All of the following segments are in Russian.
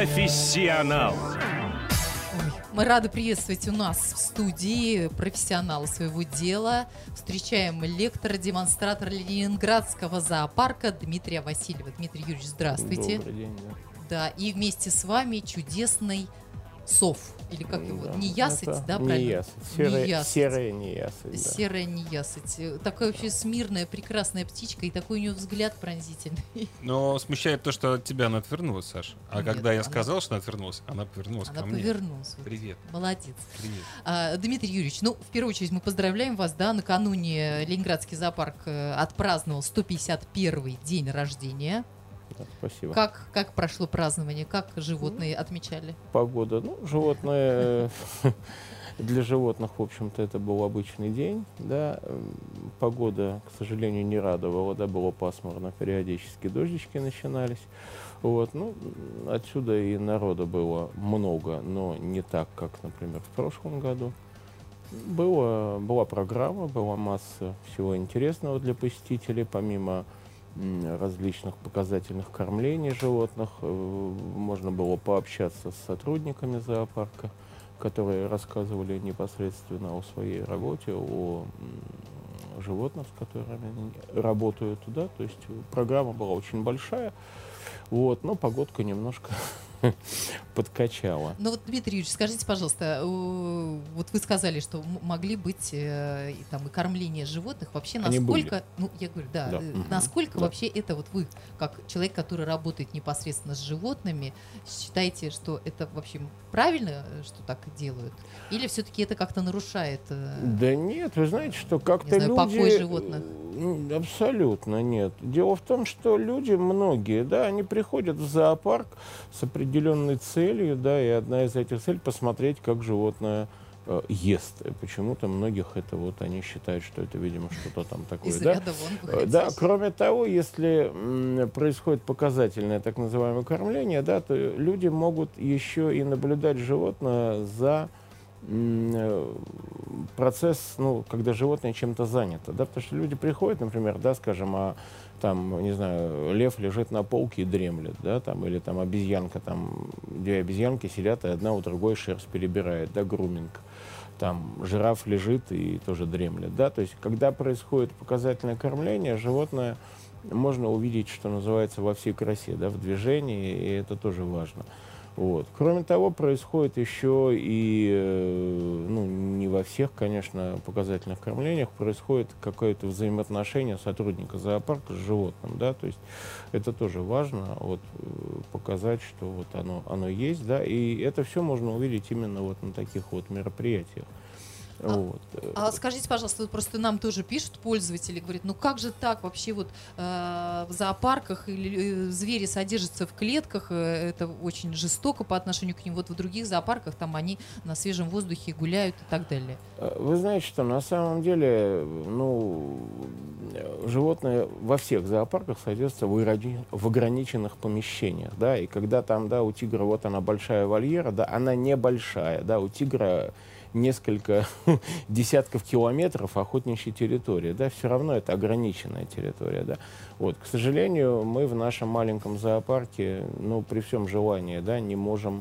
Профессионал. Мы рады приветствовать у нас в студии профессионала своего дела. Встречаем лектора-демонстратора Ленинградского зоопарка Дмитрия Васильева. Дмитрий Юрьевич, здравствуйте. Добрый день, да. Да, и вместе с вами чудесный сов. Или как его? Да, неясыть, да, правильно? Неясыть. Серая неясыть. Да. Серая неясыть. Такая вообще смирная, прекрасная птичка, и такой у нее взгляд пронзительный. Но смущает то, что от тебя она отвернулась, Саша. А нет, когда я сказал, что она отвернулась, она повернулась она ко мне. повернулась. Привет. Молодец. Привет. Дмитрий Юрьевич, ну, в первую очередь мы поздравляем вас, да, накануне Ленинградский зоопарк отпраздновал 151-й день рождения. Да, спасибо. Как прошло празднование? Как животные отмечали? Погода. Ну, животные... Для животных, в общем-то, это был обычный день. Да. Погода, к сожалению, не радовала. Да, было пасмурно, периодически дождички начинались. Вот. Ну, отсюда и народа было много, но не так, как, например, в прошлом году. Была программа, была масса всего интересного для посетителей, помимо различных показательных кормлений животных. Можно было пообщаться с сотрудниками зоопарка, которые рассказывали непосредственно о своей работе, о животных, с которыми они работают. Да? То есть программа была очень большая, вот, но погодка немножко подкачала. Ну вот, Дмитрий Юрьевич, скажите, пожалуйста, вот вы сказали, что могли быть и кормление животных. Вообще, насколько, ну, я говорю, да, насколько вообще это вот вы, как человек, который работает непосредственно с животными, считаете, что это вообще правильно, что так делают? Или все-таки это как-то нарушает? Да нет, вы знаете, что как-то люди... покой животных? Абсолютно нет. Дело в том, что люди, многие, да, они приходят в зоопарк с определенной целью, да, и одна из этих целей — посмотреть, как животное ест. И почему-то многих это вот они считают, что это, видимо, что-то там такое. Из да? ряда вон, да, кроме того, если происходит показательное так называемое кормление, да, то люди могут еще и наблюдать животное за процесс, ну, когда животное чем-то занято, да, потому что люди приходят, например, да, скажем, там, не знаю, лев лежит на полке и дремлет, да, там, или там обезьянка, там, две обезьянки сидят, и одна у другой шерсть перебирает, да, груминг. Там жираф лежит и тоже дремлет, да, то есть, когда происходит показательное кормление, животное можно увидеть, что называется, во всей красе, да, в движении, и это тоже важно. Вот. Кроме того, происходит еще и, ну, не во всех, конечно, показательных кормлениях, происходит какое-то взаимоотношение сотрудника зоопарка с животным, да, то есть это тоже важно, вот, показать, что вот оно есть, да, и это все можно увидеть именно вот на таких вот мероприятиях. Вот. Скажите, пожалуйста, вот просто нам тоже пишут пользователи, говорят, ну как же так вообще вот в зоопарках или звери содержатся в клетках, это очень жестоко по отношению к ним, вот в других зоопарках там они на свежем воздухе гуляют и так далее. Вы знаете, что на самом деле, ну, животные во всех зоопарках содержатся в ограниченных помещениях, да, и когда там, да, у тигра вот она большая вольера, да, она небольшая, да, у тигра несколько десятков километров охотничьей территории, да, все равно это ограниченная территория, да. Вот, к сожалению, мы в нашем маленьком зоопарке, ну, при всем желании, да, не можем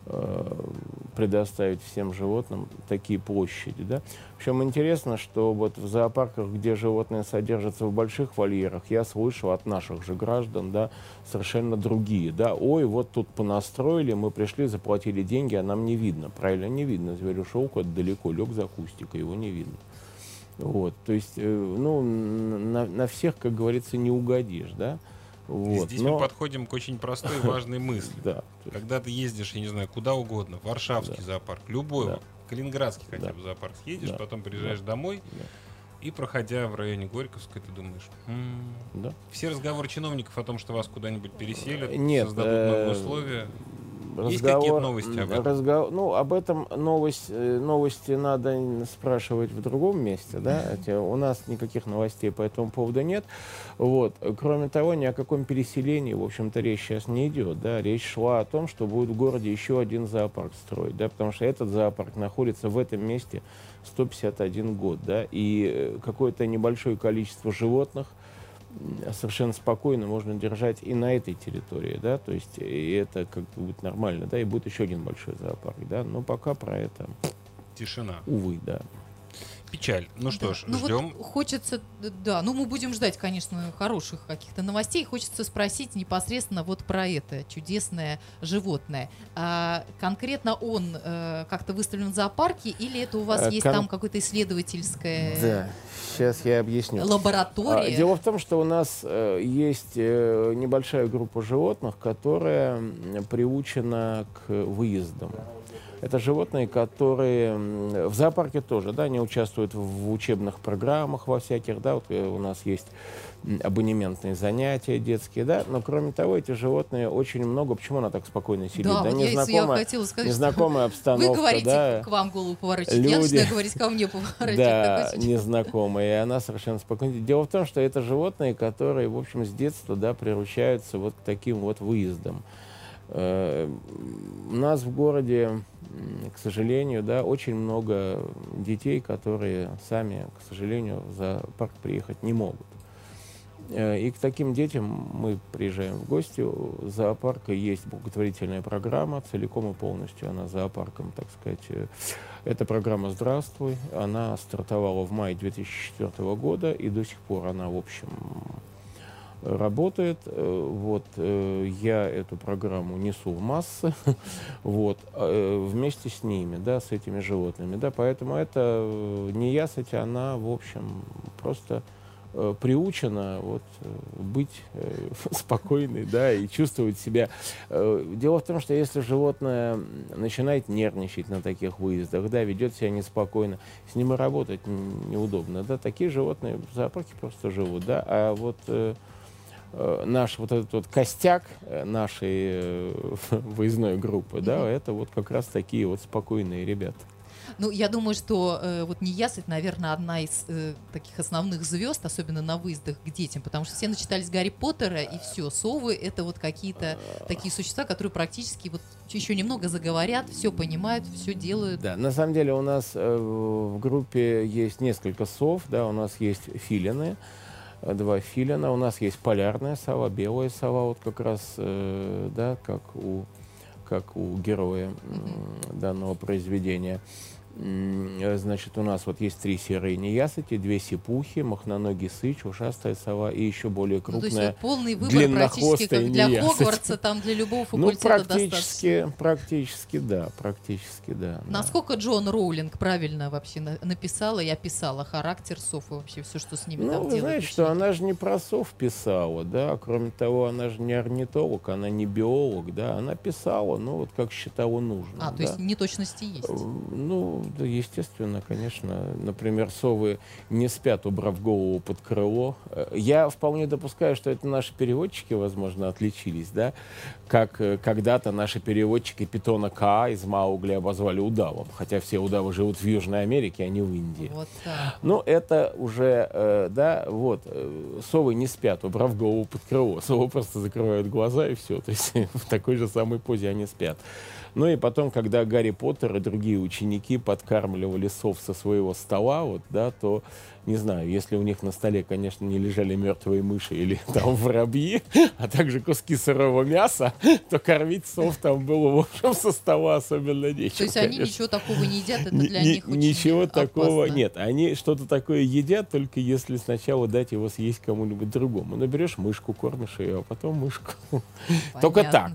предоставить всем животным такие площади, да. Причем интересно, что вот в зоопарках, где животные содержатся в больших вольерах, я слышал от наших же граждан, да, совершенно другие, да. Ой, вот тут понастроили, мы пришли, заплатили деньги, а нам не видно. Правильно, не видно. Зверь ушел куда-то далеко, лег за кустик, его не видно. Вот, то есть, ну, на всех, как говорится, не угодишь, да. Вот. Здесь мы подходим к очень простой и важной мысли. Да. Когда ты ездишь, я не знаю, куда угодно, в Варшавский зоопарк, любой, Калининградский хотя бы зоопарк, едешь, потом приезжаешь домой, и, проходя в районе Горьковской, ты думаешь, все разговоры чиновников о том, что вас куда-нибудь переселят, создадут новые условия. Есть какие-то новости об этом? Ну, об этом новости надо спрашивать в другом месте, да? У нас никаких новостей по этому поводу нет. Вот. Кроме того, ни о каком переселении, в общем-то, речь сейчас не идет, да? Речь шла о том, что будет в городе еще один зоопарк строить, да? Потому что этот зоопарк находится в этом месте 151 год, да? И какое-то небольшое количество животных совершенно спокойно можно держать и на этой территории, да, то есть и это как бы будет нормально, да, и будет еще один большой зоопарк, да, но пока про это... Тишина. Увы, да. Печаль. Ну что ж, ну ждем. Вот хочется, да, ну мы будем ждать, конечно, хороших каких-то новостей. Хочется спросить непосредственно вот про это чудесное животное. Конкретно он как-то выставлен в зоопарке или это у вас есть там какое-то исследовательское... Да, сейчас я объясню. Лаборатория? Дело в том, что у нас есть небольшая группа животных, которая приучена к выездам. Это животные, которые в зоопарке тоже, да, они участвуют в учебных программах во всяких, да, вот у нас есть абонементные занятия детские, да, но кроме того, эти животные очень много, почему она так спокойно сидит? Да, да, вот я хотела сказать, незнакомая обстановка, вы говорите, да, к вам голову поворачивать, люди, я начинаю говорить, ко мне поворачивать. да, незнакомая, и она совершенно спокойна. Дело в том, что это животные, которые, в общем, с детства, да, приручаются вот к таким вот выездам. У нас в городе, к сожалению, да, очень много детей, которые сами, к сожалению, в зоопарк приехать не могут. И к таким детям мы приезжаем в гости. У зоопарка есть благотворительная программа, целиком и полностью она зоопарком, так сказать. Эта программа «Здравствуй». Она стартовала в мае 2004 года, и до сих пор она, в общем, работает. Вот, я эту программу несу в массы, вот, вместе с ними, да, с этими животными, да, поэтому это неясыть, она, в общем, просто приучена вот, быть спокойной, да, и чувствовать себя. Дело в том, что если животное начинает нервничать на таких выездах, да, ведет себя неспокойно, с ним и работать неудобно, да, такие животные в зоопарке просто живут, да, а вот наш вот этот вот костяк нашей выездной группы, да, это вот как раз такие вот спокойные ребята. Ну, я думаю, что вот неясыть, наверное, одна из таких основных звезд, особенно на выездах к детям, потому что все начитались Гарри Поттера, и все, совы — это вот какие-то такие существа, которые практически вот еще немного заговорят, все понимают, все делают. Да, на самом деле у нас в группе есть несколько сов, да, у нас есть филины, 2 филина, у нас есть полярная сова, белая сова, вот как раз, да, как у героя данного произведения. Значит, у нас вот есть 3 серые неясыти, 2 сипухи, мохноногий сыч, ушастая сова и еще более крупная, ну, то есть полный выбор практически как для Хогвартса, там для любого факультета достаточно. Практически, да. Насколько Джон Роулинг правильно вообще написала и описала характер сов и вообще все, что с ними там делают? Ну, вы знаете, что она же не про сов писала, да, кроме того, она же не орнитолог, она не биолог, да, она писала, ну, вот как считала нужно. То есть неточности есть? Ну, да, естественно, конечно. Например, совы не спят, убрав голову под крыло. Я вполне допускаю, что это наши переводчики, возможно, отличились, да, как когда-то наши переводчики питона Каа из Маугли обозвали удавом, хотя все удавы живут в Южной Америке, а не в Индии. Вот так. Ну, это уже, да, вот, совы не спят, убрав голову под крыло. Совы просто закрывают глаза и все, то есть в такой же самой позе они спят. Ну и потом, когда Гарри Поттер и другие ученики подкармливали сов со своего стола, вот, да, то, не знаю, если у них на столе, конечно, не лежали мертвые мыши или там воробьи, а также куски сырого мяса, то кормить сов там было, в общем, со стола особенно нечего. То есть они ничего такого не едят, это для них очень ничего опасно. Такого нет. Они что-то такое едят, только если сначала дать его съесть кому-нибудь другому. Ну, берешь мышку, кормишь ее, а потом мышку. Понятно. Только так.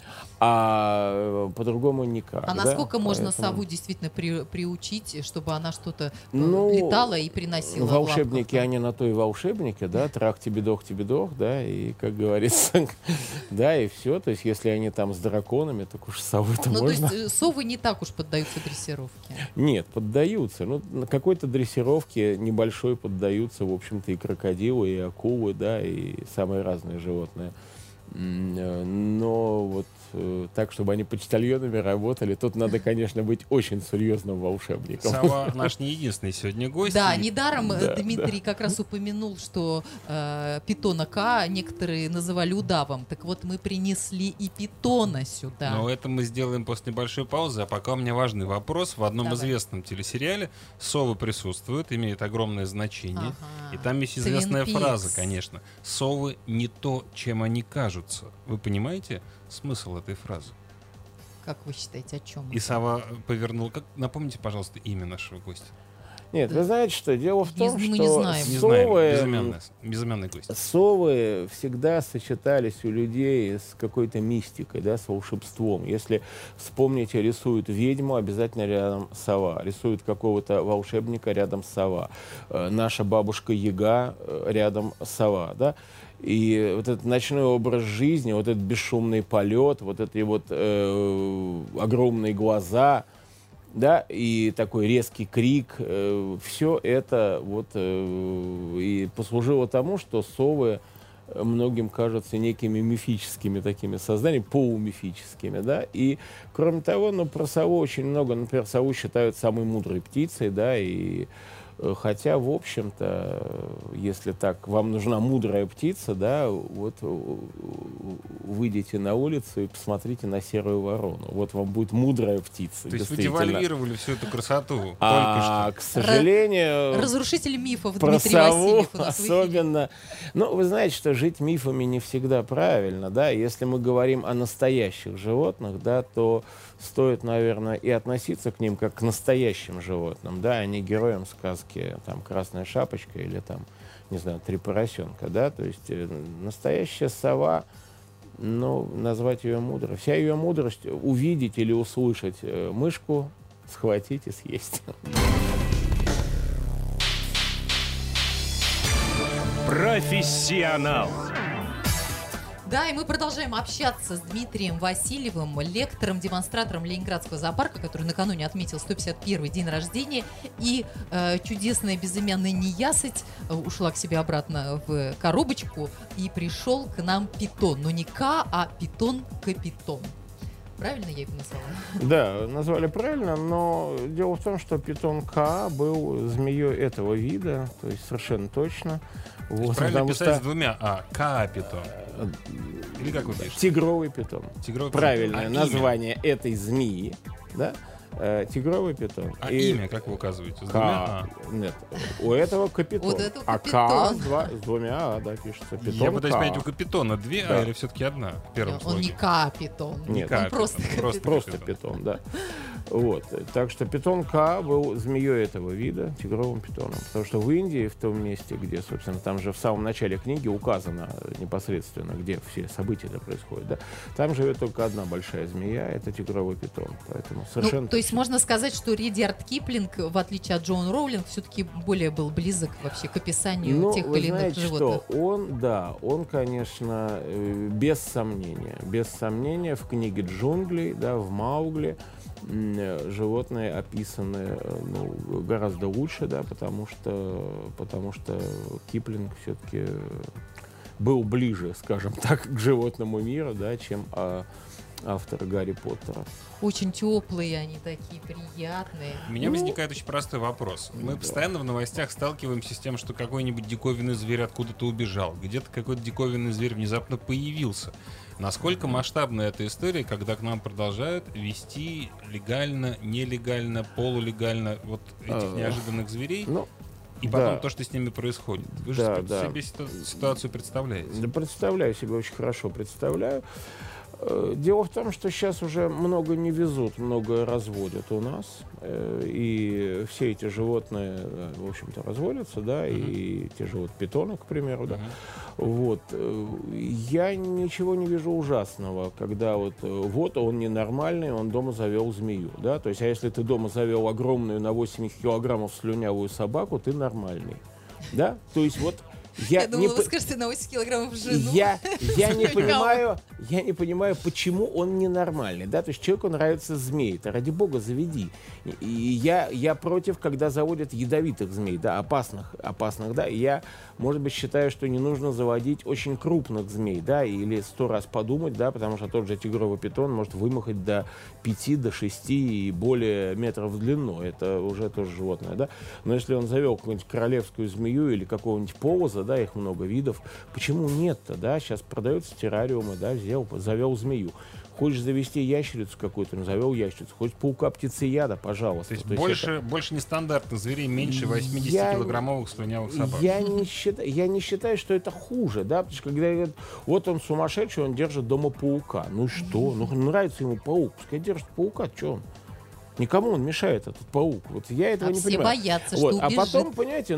А по-другому никак. А насколько можно сову действительно приучить, чтобы она что-то летала и приносила? Волшебники, они на то и волшебники, да, трах тебе дох, да, и, как говорится, да, и все. То есть, если они там с драконами, так уж совы-то можно. То есть совы не так уж поддаются дрессировке? Нет, поддаются. Ну, на какой-то дрессировке небольшой поддаются, в общем-то, и крокодилы, и акулы, да, и самые разные животные. Но вот так, чтобы они почтальонами работали, тут надо, конечно, быть очень серьезным волшебником. Сова наш не единственный сегодня гость. Да, недаром Дмитрий как раз упомянул, что питона К некоторые называли удавом. Так вот, мы принесли и питона сюда. Но это мы сделаем после небольшой паузы. А пока у меня важный вопрос. В одном известном телесериале совы присутствуют, имеют огромное значение. И там есть известная фраза, конечно. Совы не то, чем они кажутся. Вы понимаете смысл этой фразы? Как вы считаете, о чем? И сова повернула. Напомните, пожалуйста, имя нашего гостя. Нет, вы знаете, что дело в том, что совы, безымянный гость. Совы всегда сочетались у людей с какой-то мистикой, да, с волшебством. Если вспомните, рисуют ведьму, обязательно рядом сова. Рисуют какого-то волшебника, рядом сова. Наша бабушка Яга, рядом сова, да. И вот этот ночной образ жизни, вот этот бесшумный полет, вот эти вот огромные глаза, да, и такой резкий крик, все это вот и послужило тому, что совы многим кажутся некими мифическими такими созданиями, полумифическими, да, и кроме того, ну, про сову очень много, например, сову считают самой мудрой птицей, да, и хотя, в общем-то, если так, вам нужна мудрая птица, да, вот выйдите на улицу и посмотрите на серую ворону. Вот вам будет мудрая птица. То есть вы девальвировали всю эту красоту. К сожалению... Разрушитель мифов про Дмитрий сову Васильев у нас особенно... Ну, вы знаете, что жить мифами не всегда правильно, да. Если мы говорим о настоящих животных, да, то стоит, наверное, и относиться к ним как к настоящим животным, да, а не героям сказки, там, «Красная шапочка» или, там, не знаю, «Три поросенка», да, то есть настоящая сова, ну, назвать ее мудрой. Вся ее мудрость — увидеть или услышать мышку, схватить и съесть. Профессионал. Да, и мы продолжаем общаться с Дмитрием Васильевым, лектором, демонстратором Ленинградского зоопарка, который накануне отметил 151-й день рождения. И чудесная безымянная неясыть ушла к себе обратно в коробочку, и пришел к нам питон. Но не К, а питон-капитон. Правильно я его назвала? Да, назвали правильно, но дело в том, что питон К был змеей этого вида, то есть совершенно точно. Вот, правильно писать с двумя А. К-питон. Или как вы пишете? Тигровый питон. Правильное название этой змеи, да? Тигровый питон. А имя, как вы указываете? С двумя А? Нет, у этого капитон. Вот это а К с двумя А, да, пишется. Питон. Я пытаюсь понять, у капитона две А или все-таки одна в первом Он слоге? не К-питон. Нет, он просто питон, да. Вот. Так что питон К был змеей этого вида, тигровым питоном. Потому что в Индии, в том месте, где, собственно, там же в самом начале книги указано непосредственно, где все события происходят, да, там живет только одна большая змея, это тигровый питон. Поэтому совершенно... То есть можно сказать, что Редиард Киплинг, в отличие от Джоан Роулинг, все-таки более был близок вообще к описанию тех или иных животных. Что он, конечно, без сомнения в книге «Джунглей», да, в «Маугли», животные описаны гораздо лучше, да, потому что Киплинг все-таки был ближе, скажем так, к животному миру, да, чем автор Гарри Поттера. Очень теплые они такие, приятные. У меня возникает очень простой вопрос. Мы постоянно в новостях сталкиваемся с тем, что какой-нибудь диковинный зверь откуда-то убежал, где-то какой-то диковинный зверь внезапно появился. Насколько масштабна эта история, когда к нам продолжают вести легально, нелегально, полулегально вот этих неожиданных зверей? И потом то, что с ними происходит. Вы же себе ситуацию представляете? Да, представляю себе, очень хорошо представляю. Дело в том, что сейчас уже много не везут, много разводят у нас, и все эти животные, в общем-то, разводятся, да, и те же вот питоны, к примеру, да. Вот. Я ничего не вижу ужасного, когда вот он ненормальный, он дома завел змею, да, то есть, а если ты дома завел огромную на 80 килограммов слюнявую собаку, ты нормальный, да, то есть вот Я думала, вы скажете, на 80 килограммов жену. Я не понимаю, почему он ненормальный. Да? То есть человеку нравятся змеи. Это ради бога заведи. И я против, когда заводят ядовитых змей, да, опасных, да. И я, может быть, считаю, что не нужно заводить очень крупных змей, да, или 100 раз подумать, да, потому что тот же тигровый питон может вымахать до 5, до 6 и более метров в длину. Это уже тоже животное, да. Но если он завел какую-нибудь королевскую змею или какого-нибудь полоза, да, их много видов, почему нет-то, да? Сейчас продаются террариумы, да, завел змею. Хочешь завести ящерицу какую-то, завел ящерицу. Хочешь паука птицеяда, пожалуйста. То есть больше нестандартных зверей, меньше 80-килограммовых слюнявых собак. Я не считаю, что это хуже, да, потому что когда говорят, вот он сумасшедший, он держит дома паука. Ну что? Ну нравится ему паук, пускай держит паука, что он? Никому он мешает, этот паук. Вот я этого не понимаю. Все боятся, что убежит. А потом, понимаете,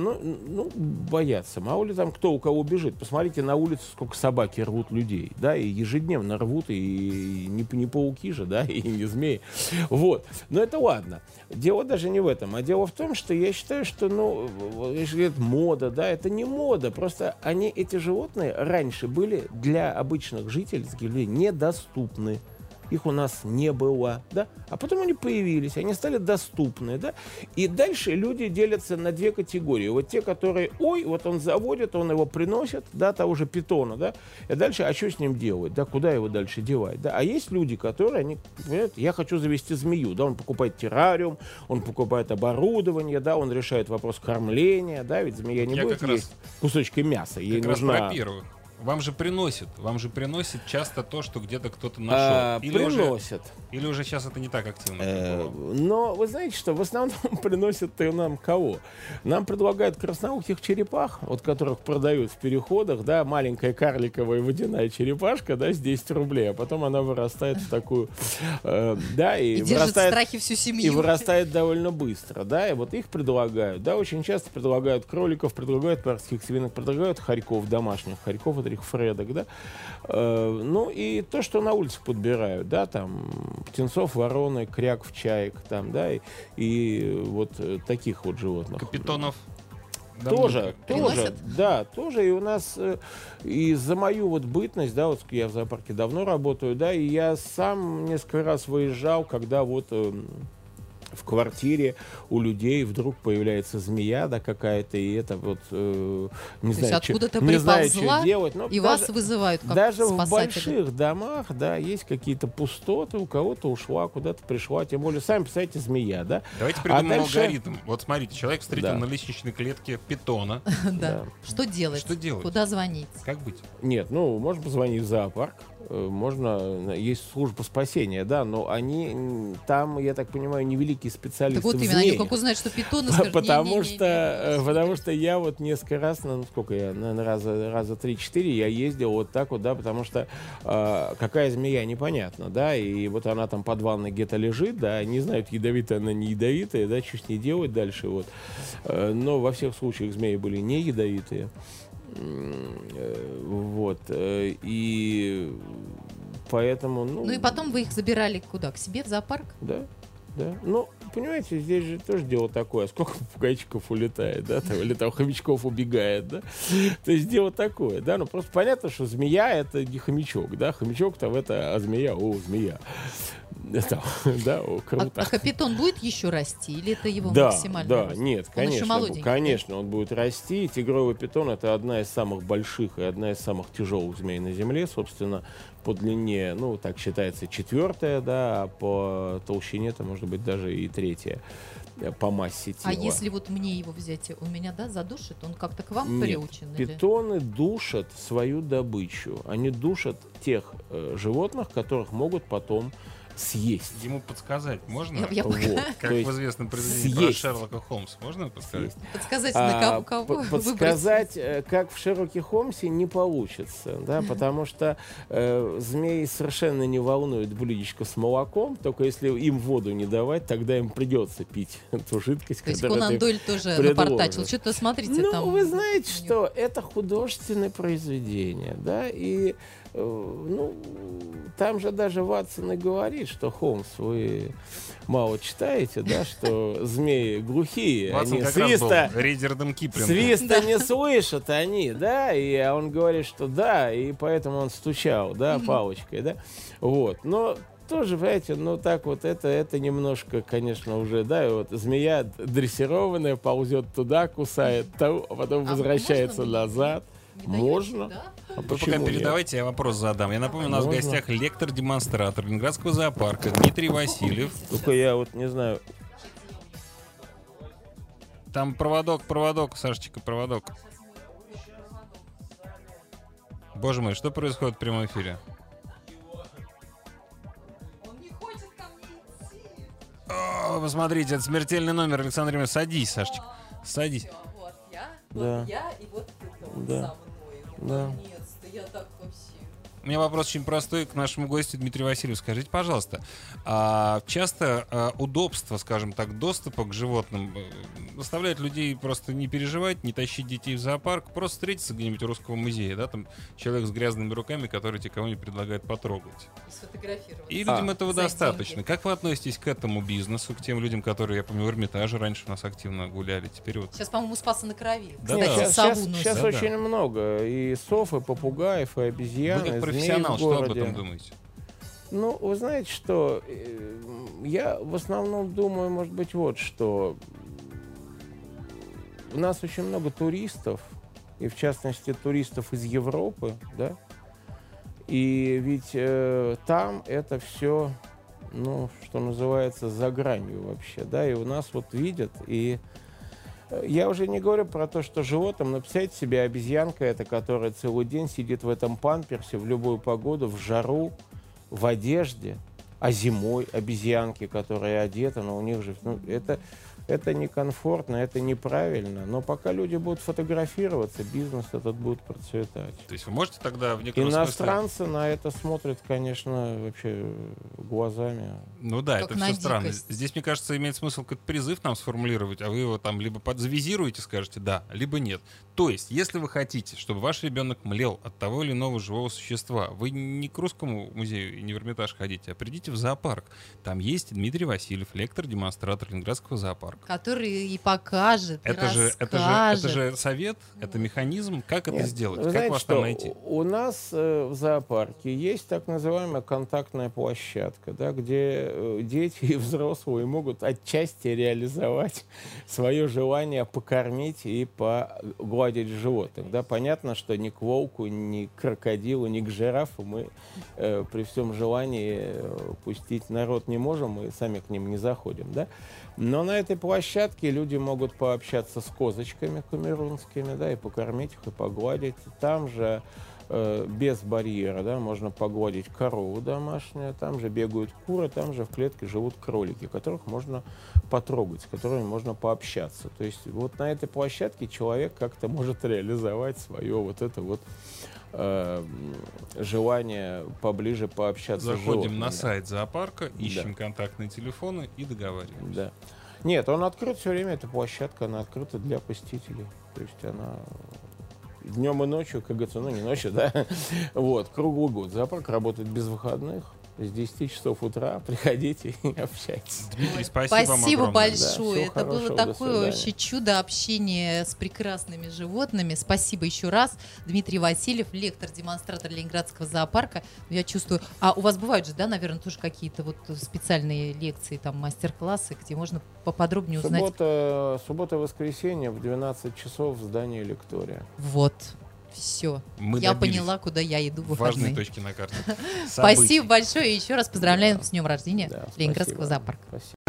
боятся. Мало ли там кто у кого бежит. Посмотрите на улице, сколько собаки рвут людей. Да, и ежедневно рвут, и не пауки же, да, и не змеи. Вот. Но это ладно. Дело даже не в этом. А дело в том, что я считаю, что, если это мода, да, это не мода. Просто эти животные раньше были для обычных жителей недоступны. Их у нас не было, да, а потом они появились, они стали доступны, да, и дальше люди делятся на две категории. Вот те, которые, вот он заводит, он его приносит, да, того же питона, да, и дальше, а что с ним делать, да, куда его дальше девать, да, а есть люди, которые, я хочу завести змею, да, он покупает террариум, он покупает оборудование, да, он решает вопрос кормления, да, ведь змея не будет есть кусочки мяса, ей нужна... Про первых. Вам же приносят часто то, что где-то кто-то нашел. Или уже сейчас это не так активно? Но вы знаете что, в основном приносят нам кого? Нам предлагают красноухих черепах, вот которых продают в переходах, да, маленькая карликовая водяная черепашка, да, с 10 рублей, а потом она вырастает в такую, да, и держит в страхе всю семью. И вырастает довольно быстро, да, и вот их предлагают, да, очень часто предлагают кроликов, предлагают морских свинок, предлагают хорьков домашних, хорьков это фредок, да, и то, что на улице подбирают, да, там, птенцов, вороны, кряков, чаек, там, да, и вот таких вот животных. Капитонов тоже, да, тоже, и у нас, и за мою вот бытность, да, вот я в зоопарке давно работаю, да, и я сам несколько раз выезжал, когда вот... в квартире у людей вдруг появляется змея, да, какая-то, и это вот не знаю, что делать. Но и вас вызывают как даже спасатели. В больших домах, да, есть какие-то пустоты, у кого-то ушла, куда-то пришла, тем более, сами представляете, змея, да. Давайте придумаем алгоритм. Вот смотрите, человек встретил на лестничной клетке питона. Да. Что делать? Куда звонить? Как быть? Нет, можно позвонить в зоопарк. Можно, есть служба спасения, да, но они там, я так понимаю, невеликие специалисты. Так вот именно, они как узнают, что питоны, скажут, потому что я вот несколько раз, наверное, раза 3-4 я ездил вот так вот, да, потому что какая змея, непонятно, да, и вот она там под ванной где-то лежит, да, не знают, ядовитая она, не ядовитая, да, что с ней делать дальше, вот. Но во всех случаях змеи были не ядовитые. Вот. И поэтому... и потом вы их забирали куда? К себе в зоопарк? Да. Понимаете, здесь же тоже дело такое. Сколько попугайчиков улетает, да, там, или там хомячков убегает, да. То есть дело такое, да. Просто понятно, что змея — это не хомячок, да. Хомячок там это, а змея, змея. Да, круто. А капитон будет еще расти? Или это его максимальный рост? Да, нет, конечно, он будет расти. Тигровый питон — это одна из самых больших и одна из самых тяжелых змей на Земле. Собственно, по длине, так считается, 4-я, да, а по толщине это может быть даже и 3-я по массе тела. А если вот мне его взять, он меня, да, задушит? Он как-то к вам приучен? Питоны душат свою добычу. Они душат тех животных, которых могут потом съесть. Ему подсказать можно? Как в известном произведении про Шерлока Холмса. Можно подсказать? Подсказать на кого подсказать, как в Шерлоке Холмсе, не получится, да, потому что змей совершенно не волнует блюдечко с молоком, только если им воду не давать, тогда им придется пить эту жидкость. То есть Конан Дойль тоже напортачил. Что-то смотрите там. Вы знаете, что это художественное произведение, да, и Ну, там же даже Ватсон и говорит, что, Холмс, вы мало читаете, да, что змеи глухие, Ватсон они как свиста, раз был Ридердом Киплингом. свиста не слышат они, да, и он говорит, что да, и поэтому он стучал, да, палочкой, да, вот, но тоже, понимаете, ну так вот это немножко, конечно, уже, да, вот змея дрессированная ползет туда, кусает, а потом возвращается назад. Можно. Да? А вы пока передавайте, я вопрос задам. Я напомню, у нас в гостях лектор-демонстратор Ленинградского зоопарка Дмитрий Васильев. Только я вот не знаю. Там проводок, Сашечка, проводок. Боже мой, что происходит в прямом эфире? О, посмотрите, это смертельный номер, Александр Ильич. Садись, Сашечка, садись. Вот я, да. и вот это вот да. со мной. Да. Наконец-то, я так вообще... У меня вопрос очень простой к нашему гостю Дмитрию Васильеву. Скажите, пожалуйста, часто удобство, скажем так, доступа к животным заставляет людей просто не переживать, не тащить детей в зоопарк, просто встретиться где-нибудь у Русского музея, да, там человек с грязными руками, который тебе кого-нибудь предлагает потрогать. И людям этого достаточно. Деньги. Как вы относитесь к этому бизнесу, к тем людям, которые, я помню, в Эрмитаже раньше у нас активно гуляли, теперь вот... Сейчас, по-моему, Спаса на Крови. Да, сейчас очень много и сов, и попугаев, и обезьян. Вы как профессионал, что об этом думаете? Ну, вы знаете, что я в основном думаю, может быть, вот что у нас очень много туристов, и в частности туристов из Европы, да, и ведь там это все, ну, что называется, за гранью вообще, да, и у нас вот видят, и я уже не говорю про то, что животным, но представьте себе, обезьянка эта, которая целый день сидит в этом памперсе в любую погоду, в жару, в одежде, а зимой обезьянки, которые одеты, но у них же... Ну, это некомфортно, это неправильно, но пока люди будут фотографироваться, бизнес этот будет процветать. То есть вы можете тогда в некотором Иностранцы смысле... на это смотрят, конечно, вообще глазами. Ну да, как это все странно. Здесь, мне кажется, имеет смысл какой-то призыв нам сформулировать, а вы его там либо подзавизируете, скажете да, либо нет. То есть, если вы хотите, чтобы ваш ребенок млел от того или иного живого существа, вы не к Русскому музею и не в Эрмитаж ходите, а придите в зоопарк. Там есть Дмитрий Васильев, лектор-демонстратор Ленинградского зоопарка. Который и покажет, это же совет, это механизм. Как это сделать? Как знаете, вас там найти? У нас в зоопарке есть так называемая контактная площадка, да, где дети и взрослые могут отчасти реализовать свое желание покормить и погладить животных. Да. Понятно, что ни к волку, ни к крокодилу, ни к жирафу мы при всем желании пустить народ не можем, мы сами к ним не заходим. Да. Но на этой площадке люди могут пообщаться с козочками камерунскими, да, и покормить их, и погладить. Там же без барьера, да, можно погладить корову домашнюю, там же бегают куры, там же в клетке живут кролики, которых можно потрогать, с которыми можно пообщаться. То есть вот на этой площадке человек как-то может реализовать свое вот это вот желание поближе пообщаться с животными. Заходим на сайт зоопарка, ищем контактные телефоны и договариваемся. Да. Нет, он открыт все время, эта площадка, она открыта для посетителей. То есть она днем и ночью, как говорится, ну не ночью, да, вот, круглый год. Зоопарк работает без выходных. С 10 часов утра приходите и общайтесь. Дмитрий, спасибо вам большое. Да, это было такое вообще чудо общения с прекрасными животными. Спасибо еще раз. Дмитрий Васильев, лектор-демонстратор Ленинградского зоопарка. Я чувствую... А у вас бывают же, да, наверное, тоже какие-то вот специальные лекции, там, мастер-классы, где можно поподробнее узнать? Суббота и воскресенье в 12 часов в здании Лектория. Вот. Все. Я поняла, куда я иду в выходные. Важные точки на карте. Спасибо большое. И еще раз поздравляем с днем рождения Ленинградского зоопарка.